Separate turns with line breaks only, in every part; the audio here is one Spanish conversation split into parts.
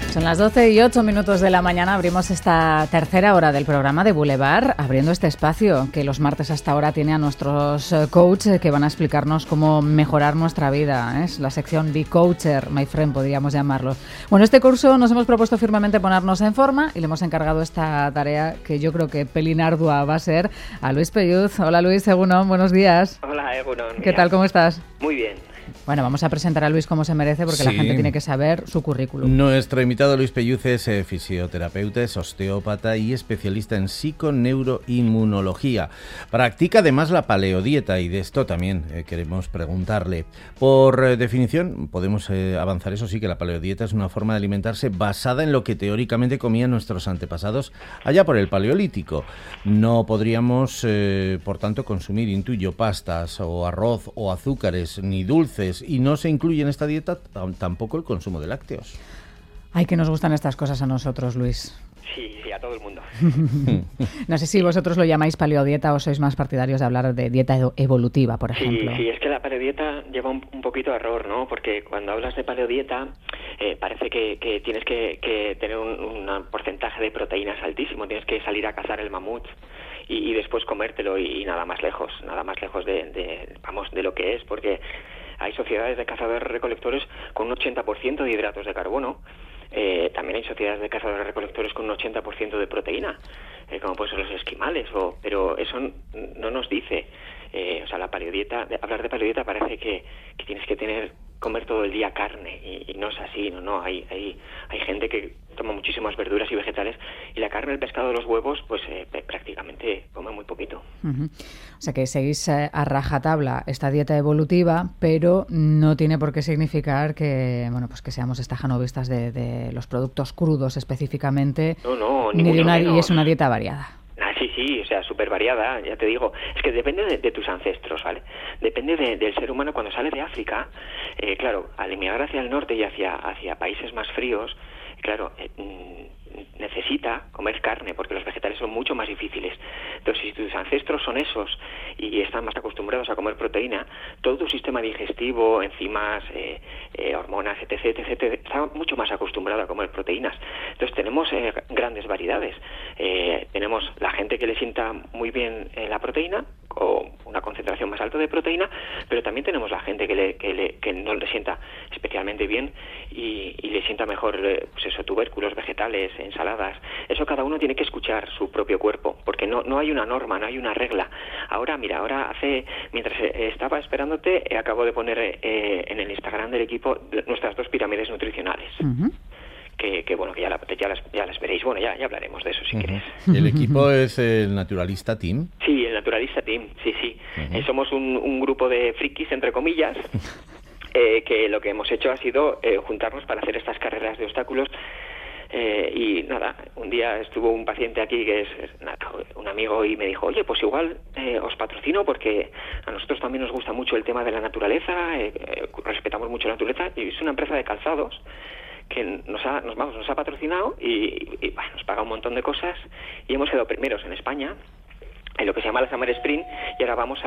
Son las 12:08 de la mañana, abrimos esta tercera hora del programa de Boulevard, abriendo este espacio que los martes hasta ahora tiene a nuestros coaches que van a explicarnos cómo mejorar nuestra vida. Es la sección Be Coacher, my friend, podríamos llamarlo. Bueno, este curso nos hemos propuesto firmemente ponernos en forma y le hemos encargado esta tarea que yo creo que pelín ardua va a ser a Luis Pelluz. Hola Luis, Egunon, buenos días.
Hola Egunon.
¿Qué tal, cómo estás?
Muy bien.
Bueno, vamos a presentar a Luis como se merece porque la gente tiene que saber su currículum.
Nuestro invitado Luis Pelluz es fisioterapeuta, es osteópata y especialista en psiconeuroinmunología. Practica además la paleodieta y de esto también queremos preguntarle. Por definición, podemos avanzar, eso sí, que la paleodieta es una forma de alimentarse basada en lo que teóricamente comían nuestros antepasados allá por el Paleolítico. No podríamos, por tanto, consumir, intuyo, pastas o arroz o azúcares ni dulces, y no se incluye en esta dieta tampoco el consumo de lácteos.
Ay, que nos gustan estas cosas a nosotros, Luis.
Sí, a todo el mundo.
No sé si vosotros lo llamáis paleodieta o sois más partidarios de hablar de dieta evolutiva, por ejemplo.
Sí, es que la paleodieta lleva un poquito a error, ¿no? Porque cuando hablas de paleodieta parece que tienes que tener un porcentaje de proteínas altísimo, tienes que salir a cazar el mamut y después comértelo y nada más lejos de lo que es, porque hay sociedades de cazadores-recolectores con un 80% de hidratos de carbono. También hay sociedades de cazadores-recolectores con un 80% de proteína, como pueden ser los esquimales, pero eso no nos dice. La paleodieta, hablar de paleodieta parece que tienes que comer todo el día carne y no es así, no. Hay gente que toma muchísimas verduras y vegetales y la carne, el pescado, los huevos, pues prácticamente come muy poquito.
Uh-huh. O sea que seguís a rajatabla esta dieta evolutiva, pero no tiene por qué significar que que seamos estajanovistas de los productos crudos específicamente.
No,
ni de una, y es una dieta variada.
Sí, súper variada, ya te digo. Es que depende de tus ancestros, ¿vale? Depende del ser humano cuando sale de África. Claro, al emigrar hacia el norte y hacia países más fríos, claro, necesita comer carne porque los vegetales son mucho más difíciles. Entonces, si tus ancestros son esos y están más acostumbrados a comer proteína, todo tu sistema digestivo, enzimas, hormonas, etc., está mucho más acostumbrado a comer proteínas. Entonces, tenemos grandes variedades. Tenemos la gente que le sienta muy bien la proteína, o una concentración más alta de proteína, pero también tenemos la gente que no le sienta especialmente bien y le sienta mejor tubérculos, vegetales, ensaladas. Eso cada uno tiene que escuchar su propio cuerpo, porque no hay una norma, no hay una regla. Mientras estaba esperándote, acabo de poner en el Instagram del equipo nuestras 2 pirámides nutricionales. Uh-huh. Que ya las veréis. Bueno, ya hablaremos de eso si queréis.
¿El equipo es el Naturalista Team?
Sí, el Naturalista Team, sí. Uh-huh. Somos un grupo de frikis, entre comillas, que lo que hemos hecho ha sido juntarnos para hacer estas carreras de obstáculos. Y nada, un día estuvo un paciente aquí que es un amigo y me dijo, oye, pues igual os patrocino porque a nosotros también nos gusta mucho el tema de la naturaleza, respetamos mucho la naturaleza, y es una empresa de calzados que nos ha patrocinado y nos paga un montón de cosas y hemos quedado primeros en España en lo que se llama la Summer Sprint, y ahora vamos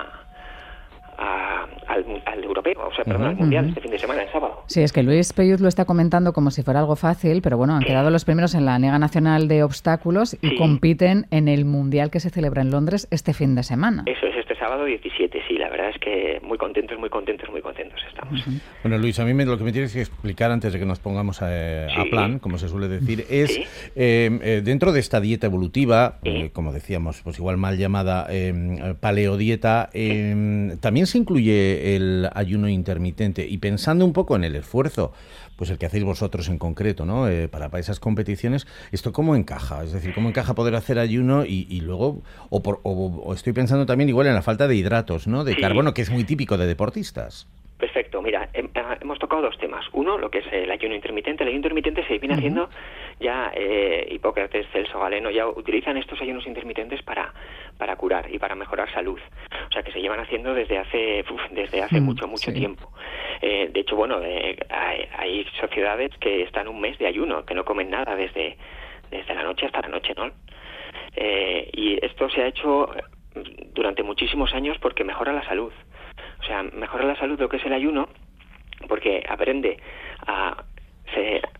al europeo, al mundial, este fin de semana, el sábado.
Sí, es que Luis Pelluz lo está comentando como si fuera algo fácil, pero bueno, han quedado los primeros en la Liga Nacional de Obstáculos y compiten en el mundial que se celebra en Londres este fin de semana.
Eso es, este sábado 17, sí, la verdad es que muy contentos estamos.
Uh-huh. Bueno, Luis, a mí lo que me tienes que explicar antes de que nos pongamos a plan, como se suele decir, es dentro de esta dieta evolutiva, como decíamos, pues igual mal llamada paleodieta, también se incluye el ayuno intermitente, y pensando un poco en el esfuerzo, pues el que hacéis vosotros en concreto, ¿no? Para esas competiciones, ¿esto cómo encaja? Es decir, ¿cómo encaja poder hacer ayuno y luego, o estoy pensando también igual en la falta de hidratos, ¿no? De carbono, que es muy típico de deportistas.
Perfecto, mira, hemos tocado 2 temas. Uno, lo que es el ayuno intermitente. El ayuno intermitente se viene haciendo ya, Hipócrates, Celso, Galeno, ya utilizan estos ayunos intermitentes para curar y para mejorar salud. O sea, que se llevan haciendo desde hace mucho tiempo. De hecho, hay sociedades que están un mes de ayuno, que no comen nada desde la noche hasta la noche, ¿no? Y esto se ha hecho durante muchísimos años porque mejora la salud. O sea, mejora la salud lo que es el ayuno, porque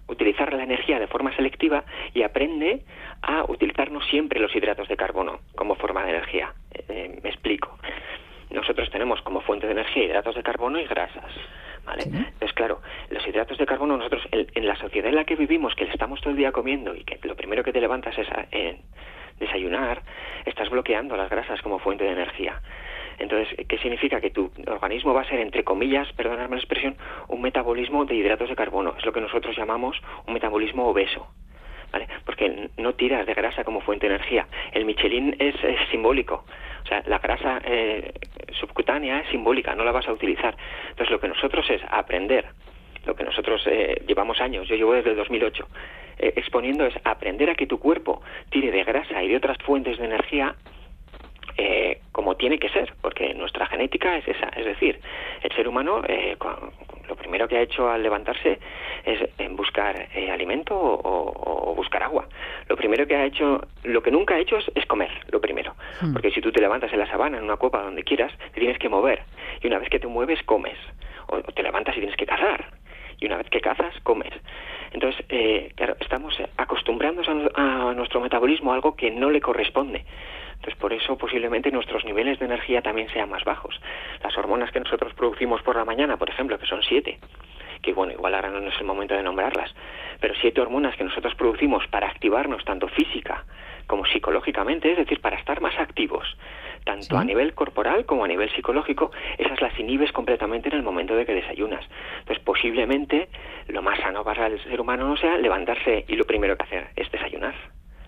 utilizar la energía de forma selectiva y aprende a utilizar no siempre los hidratos de carbono como forma de energía. Me explico. Nosotros tenemos como fuente de energía hidratos de carbono y grasas, ¿vale? ¿Sí? Entonces, claro, los hidratos de carbono nosotros, en la sociedad en la que vivimos, que estamos todo el día comiendo y que lo primero que te levantas es desayunar, estás bloqueando las grasas como fuente de energía. Entonces, ¿qué significa? Que tu organismo va a ser, entre comillas, perdonadme la expresión, un metabolismo de hidratos de carbono. Es lo que nosotros llamamos un metabolismo obeso, ¿vale? Porque no tiras de grasa como fuente de energía. El Michelin es simbólico. O sea, la grasa subcutánea es simbólica, no la vas a utilizar. Entonces, lo que nosotros es aprender, lo que nosotros llevamos años, yo llevo desde el 2008, exponiendo es aprender a que tu cuerpo tire de grasa y de otras fuentes de energía como tiene que ser, porque nuestra genética es esa. Es decir, el ser humano lo primero que ha hecho al levantarse es buscar alimento o buscar agua. Lo primero que ha hecho, lo que nunca ha hecho es comer, lo primero. Porque si tú te levantas en la sabana, en una cueva, donde quieras, te tienes que mover. Y una vez que te mueves, comes. O te levantas y tienes que cazar. Y una vez que cazas, comes. Entonces, claro, estamos acostumbrándonos a nuestro metabolismo a algo que no le corresponde. Entonces, por eso posiblemente nuestros niveles de energía también sean más bajos. Las hormonas que nosotros producimos por la mañana, por ejemplo, que son 7, que bueno, igual ahora no es el momento de nombrarlas, pero 7 hormonas que nosotros producimos para activarnos tanto física como psicológicamente, es decir, para estar más activos, tanto a nivel corporal como a nivel psicológico, esas las inhibes completamente en el momento de que desayunas. Entonces, posiblemente lo más sano para el ser humano no sea levantarse y lo primero que hacer es desayunar.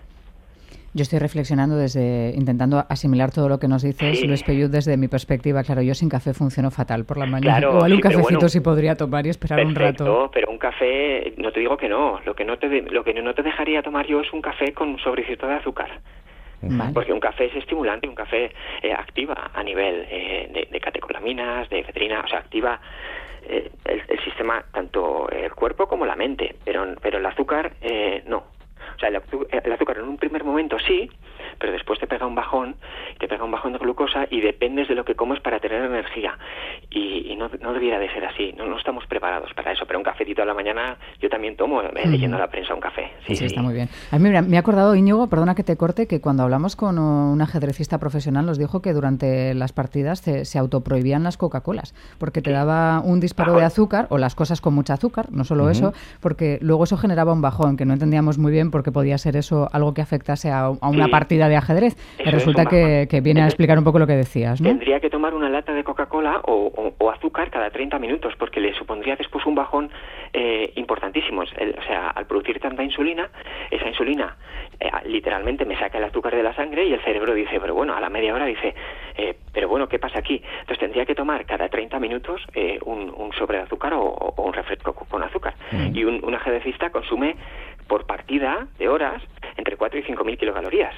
Yo estoy reflexionando intentando asimilar todo lo que nos dices, Luis Pellut, desde mi perspectiva. Claro, yo sin café funciono fatal por la mañana.
Claro,
igual un cafecito sí podría tomar y esperar un rato.
Pero un café, no te digo que no. Lo que no te dejaría tomar yo es un café con un sobrecito de azúcar. Vale. Porque un café es estimulante, un café activa a nivel de catecolaminas, de efedrina, o sea, activa el sistema, tanto el cuerpo como la mente, pero el azúcar no. O sea, el azúcar en un primer momento sí, pero después te pega un bajón de glucosa y dependes de lo que comes para tener energía. Y no debiera de ser así, no estamos preparados para eso. Pero un cafetito a la mañana yo también tomo, leyendo la prensa, un café.
Sí, está muy bien. A mí me he acordado, Íñigo, perdona que te corte, que cuando hablamos con un ajedrecista profesional nos dijo que durante las partidas se autoprohibían las Coca-Colas, porque te daba un disparo de azúcar, o las cosas con mucha azúcar, no solo eso, porque luego eso generaba un bajón, que no entendíamos muy bien porque podía ser eso algo que afectase a una partida de ajedrez. Y resulta que viene a explicar un poco lo que decías, ¿no?
Tendría que tomar una lata de Coca-Cola o azúcar cada 30 minutos, porque le supondría después un bajón importantísimo. O sea, al producir tanta insulina, esa insulina literalmente me saca el azúcar de la sangre y el cerebro dice, pero bueno, a la media hora dice, pero bueno, ¿qué pasa aquí? Entonces tendría que tomar cada 30 minutos un sobre de azúcar o un refresco con azúcar. Y un ajedrecista consume por partida de horas entre 4 y 5.000 kilocalorías.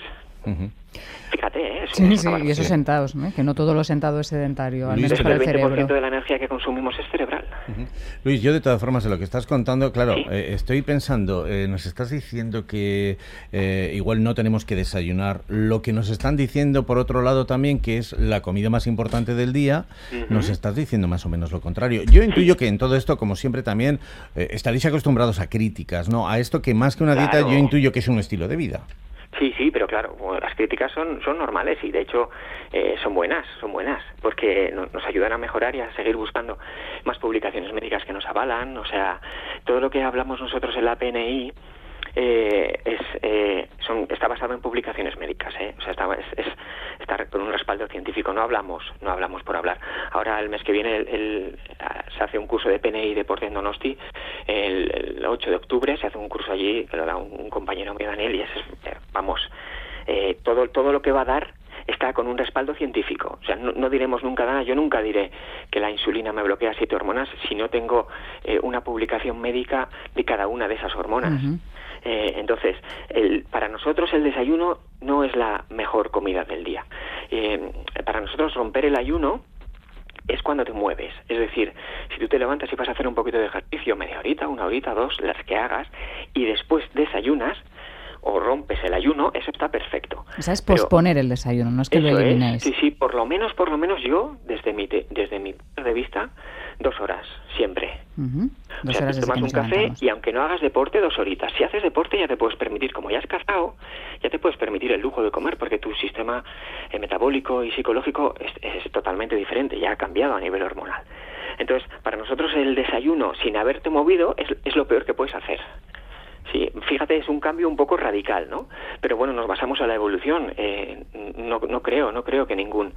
Fíjate,
sí, y eso sentados, que no todo lo sentado es sedentario, al
Luis,
menos para el cerebro.
El 20% de la energía que consumimos es cerebral.
Luis, yo de todas formas, en lo que estás contando, claro, estoy pensando, nos estás diciendo que igual no tenemos que desayunar. Lo que nos están diciendo, por otro lado, también, que es la comida más importante del día, nos estás diciendo más o menos lo contrario. Yo intuyo que en todo esto, como siempre, también estaréis acostumbrados a críticas, ¿no? A esto que más que una dieta, yo intuyo que es un estilo de vida.
Sí, pero claro, las críticas son normales y de hecho son buenas, porque nos ayudan a mejorar y a seguir buscando más publicaciones médicas que nos avalan. O sea, todo lo que hablamos nosotros en la PNI está basado en publicaciones médicas, o sea, está con un respaldo científico. No hablamos por hablar. Ahora el mes que viene se hace un curso de PNI deporte en Donosti. El 8 de octubre se hace un curso allí que lo da un compañero mío, Daniel, y todo lo que va a dar está con un respaldo científico. O sea, no diremos nunca nada. Yo nunca diré que la insulina me bloquea 7 hormonas si no tengo una publicación médica de cada una de esas hormonas. Entonces, para nosotros el desayuno no es la mejor comida del día. Para nosotros romper el ayuno es cuando te mueves. Es decir, si tú te levantas y vas a hacer un poquito de ejercicio, media horita, 1 horita, 2, las que hagas, y después desayunas o rompes el ayuno, eso está perfecto.
O sea, es posponer el desayuno, no es que lo eliminéis.
Sí, por lo menos yo, desde mi punto de vista, 2 horas, siempre.
O sea,
te tomas un café y aunque no hagas deporte, 2 horitas. Si haces deporte ya te puedes permitir, como ya has cazado, ya te puedes permitir el lujo de comer porque tu sistema metabólico y psicológico es totalmente diferente, ya ha cambiado a nivel hormonal. Entonces, para nosotros el desayuno sin haberte movido es lo peor que puedes hacer. Sí, fíjate, es un cambio un poco radical, ¿no? Pero bueno, nos basamos a la evolución. No creo que ningún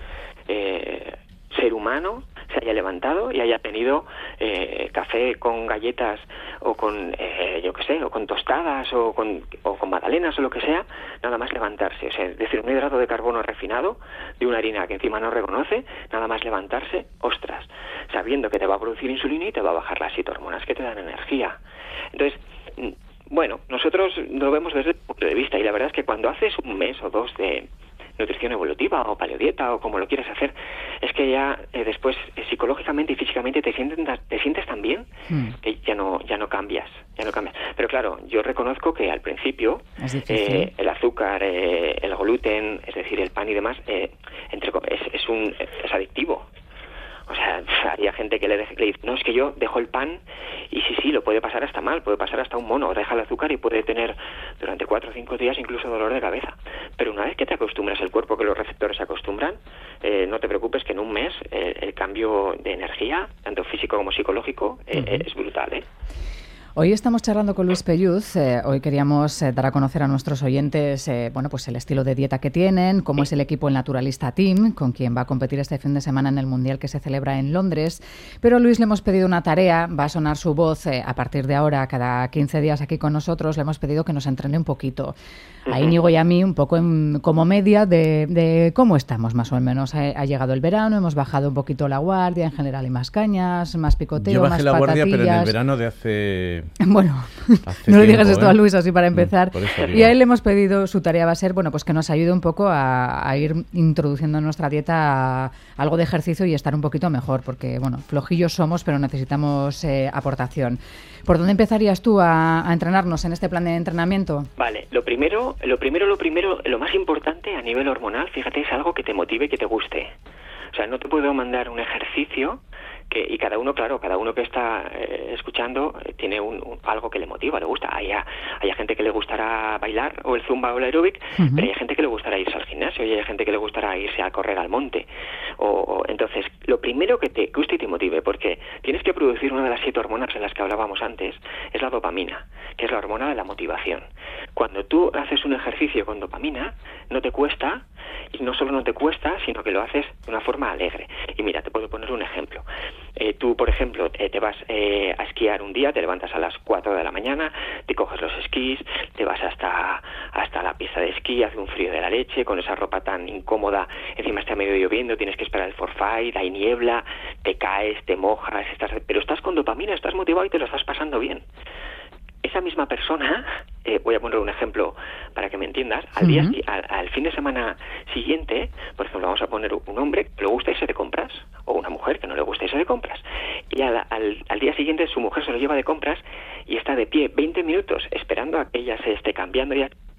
ser humano se haya levantado y haya tenido café con galletas o con, yo qué sé, o con tostadas o con magdalenas o lo que sea, nada más levantarse. O sea, es decir, un hidrato de carbono refinado de una harina que encima no reconoce, nada más levantarse, ostras, sabiendo que te va a producir insulina y te va a bajar las citohormonas que te dan energía. Entonces, bueno, nosotros lo vemos desde el punto de vista y la verdad es que cuando haces un mes o 2 de nutrición evolutiva o paleodieta o como lo quieres hacer, es que ya después psicológicamente y físicamente te sientes tan bien que ya no cambias. Pero claro, yo reconozco que al principio el azúcar, el gluten, es decir, el pan y demás, es adictivo. O sea, había gente que le dice, no, es que yo dejo el pan y sí, lo puede pasar hasta mal, puede pasar hasta un mono, deja el azúcar y puede tener durante 4 o 5 días incluso dolor de cabeza. Pero una vez que te acostumbras, el cuerpo, que los receptores se acostumbran, no te preocupes que en un mes el cambio de energía, tanto físico como psicológico, es brutal, ¿eh?
Hoy estamos charlando con Luis Pelluz. Hoy queríamos dar a conocer a nuestros oyentes pues el estilo de dieta que tienen, cómo es el equipo El Naturalista Team, con quien va a competir este fin de semana en el Mundial que se celebra en Londres. Pero a Luis le hemos pedido una tarea, va a sonar su voz a partir de ahora, cada 15 días aquí con nosotros. Le hemos pedido que nos entrene un poquito. A Íñigo y a mí un poco como media de cómo estamos más o menos. Ha llegado el verano, hemos bajado un poquito la guardia, en general hay más cañas, más picoteo, más patatillas.
Yo bajé la guardia, pero en el verano de hace...
Bueno, no le digas esto a Luis así para empezar. Y a él le hemos pedido, su tarea va a ser, pues que nos ayude un poco a ir introduciendo en nuestra dieta algo de ejercicio y estar un poquito mejor, porque, flojillos somos, pero necesitamos aportación. ¿Por dónde empezarías tú a entrenarnos en este plan de entrenamiento?
Vale, lo primero, lo más importante a nivel hormonal, fíjate, es algo que te motive y que te guste. O sea, no te puedo mandar un ejercicio y cada uno que está escuchando tiene algo que le motiva, le gusta. Hay gente que le gustará bailar o el zumba o el aeróbic, pero hay gente que le gustará irse al gimnasio y hay gente que le gustará irse a correr al monte. Entonces, lo primero que te guste y te motive, porque tienes que producir una de las 7 hormonas en las que hablábamos antes, es la dopamina, que es la hormona de la motivación. Cuando tú haces un ejercicio con dopamina, no te cuesta, y no solo no te cuesta, sino que lo haces de una forma alegre. Y mira, te puedo poner un ejemplo. Tú, por ejemplo, te vas a esquiar un día, te levantas a las 4 de la mañana, te coges los esquís, te vas hasta la pista de esquí, hace un frío de la leche, con esa ropa tan incómoda, encima está medio lloviendo, tienes que esperar el forfait, hay niebla, te caes, te mojas, pero estás con dopamina, estás motivado y te lo estás pasando bien. Esa misma persona, voy a poner un ejemplo para que me entiendas, al fin de semana siguiente, por ejemplo, vamos a poner un hombre que le gusta irse de compras, o una mujer que no le gusta irse de compras, y al día siguiente su mujer se lo lleva de compras y está de pie 20 minutos esperando a que ella se esté cambiando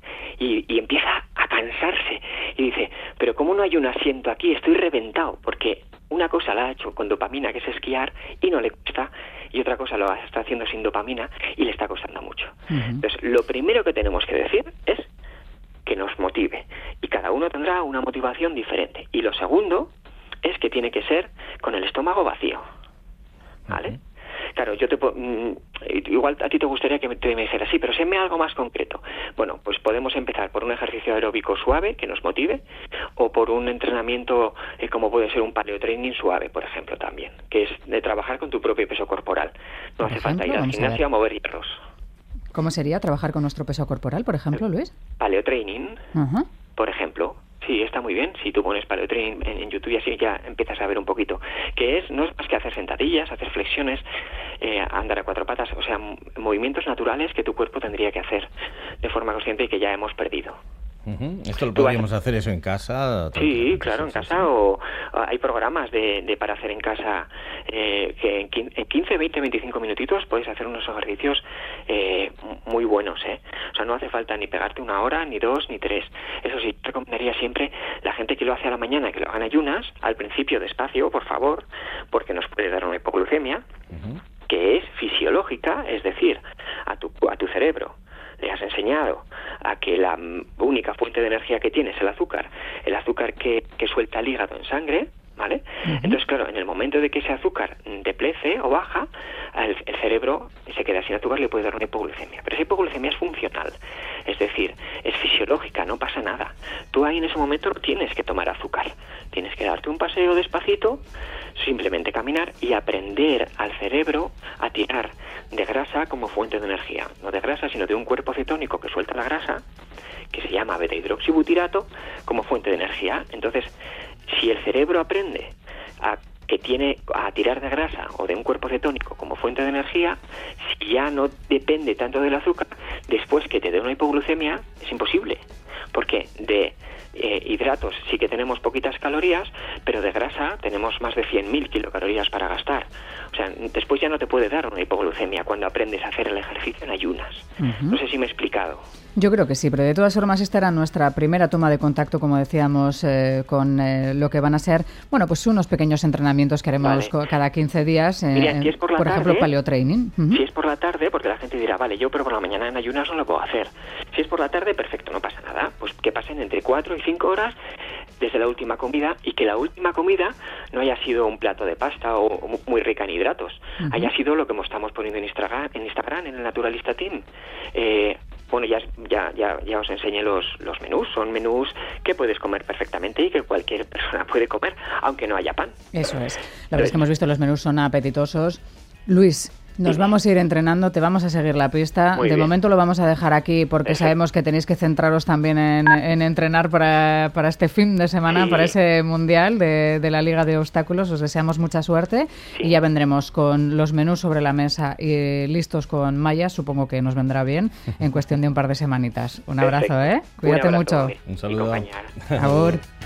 y empieza a cansarse y dice, pero ¿cómo no hay un asiento aquí? Estoy reventado, porque una cosa la ha hecho con dopamina, que es esquiar, y no le cuesta, y otra cosa lo está haciendo sin dopamina y le está costando mucho. Entonces, lo primero que tenemos que decir es que nos motive, y cada uno tendrá una motivación diferente. Y lo segundo es que tiene que ser con el estómago vacío, ¿vale? Claro, igual a ti te gustaría que me dijeras, sí, pero séme algo más concreto. Bueno, pues podemos empezar por un ejercicio aeróbico suave que nos motive, o por un entrenamiento como puede ser un paleotraining suave, por ejemplo, también, que es de trabajar con tu propio peso corporal. No hace falta ir al gimnasio a mover hierros.
¿Cómo sería trabajar con nuestro peso corporal, por ejemplo, Luis?
Paleotraining, por ejemplo. Sí, está muy bien. Si tú pones paleotraining en YouTube y así ya empiezas a ver un poquito. No es más que hacer sentadillas, hacer flexiones, andar a 4 patas, o sea, movimientos naturales que tu cuerpo tendría que hacer de forma consciente y que ya hemos perdido.
Esto lo podríamos hacer eso en casa.
Sí, claro, en casa, o hay programas para hacer en casa que en 15, 20, 25 minutitos puedes hacer unos ejercicios muy buenos, O sea, no hace falta ni pegarte 1 hora, ni 2, ni 3. Eso sí, recomendaría siempre la gente que lo hace a la mañana, que lo hagan ayunas, al principio despacio, por favor, porque nos puede dar una hipoglucemia, que es fisiológica, es decir, a tu cerebro le has enseñado a que la única fuente de energía que tiene es el azúcar que suelta el hígado en sangre, ¿vale? Entonces, claro, en el momento de que ese azúcar deplece o baja, el cerebro se queda sin azúcar y le puede dar una hipoglucemia. Pero esa hipoglucemia es funcional, es decir, es fisiológica, no pasa nada. Tú ahí en ese momento no tienes que tomar azúcar, tienes que darte un paseo despacito, simplemente caminar y aprender al cerebro a tirar de grasa como fuente de energía. No de grasa, sino de un cuerpo cetónico que suelta la grasa, que se llama beta-hidroxibutirato, como fuente de energía. Entonces, si el cerebro aprende a tirar de grasa o de un cuerpo cetónico como fuente de energía, si ya no depende tanto del azúcar, después que te dé una hipoglucemia es imposible, porque de hidratos sí que tenemos poquitas calorías, pero de grasa tenemos más de 100.000 kilocalorías para gastar. O sea, después ya no te puede dar una hipoglucemia cuando aprendes a hacer el ejercicio en ayunas. No sé si me he explicado.
Yo creo que sí, pero de todas formas esta era nuestra primera toma de contacto, como decíamos, con lo que van a ser, bueno, pues unos pequeños entrenamientos que haremos cada 15 días,
Mira, si es por
ejemplo,
tarde,
paleotraining.
Si es por la tarde, porque la gente dirá, vale, yo pero por la mañana en ayunas no lo puedo hacer. Si es por la tarde, perfecto, no pasa nada. Pues que pasen entre 4 y 5 horas desde la última comida, y que la última comida no haya sido un plato de pasta o muy rica en hidratos, haya sido lo que estamos poniendo en Instagram, en el Naturalista Team. Bueno, ya os enseñé los menús. Son menús que puedes comer perfectamente y que cualquier persona puede comer, aunque no haya pan.
Eso es. La verdad es que hemos visto los menús, son apetitosos. Luis, nos vamos a ir entrenando, te vamos a seguir la pista. De momento lo vamos a dejar aquí porque sabemos que tenéis que centraros también en entrenar para este fin de semana, para ese mundial de la Liga de Obstáculos. Os deseamos mucha suerte y ya vendremos con los menús sobre la mesa y listos con mallas. Supongo que nos vendrá bien en cuestión de un par de semanitas. Un abrazo, Cuídate mucho.
Un saludo.
Agur.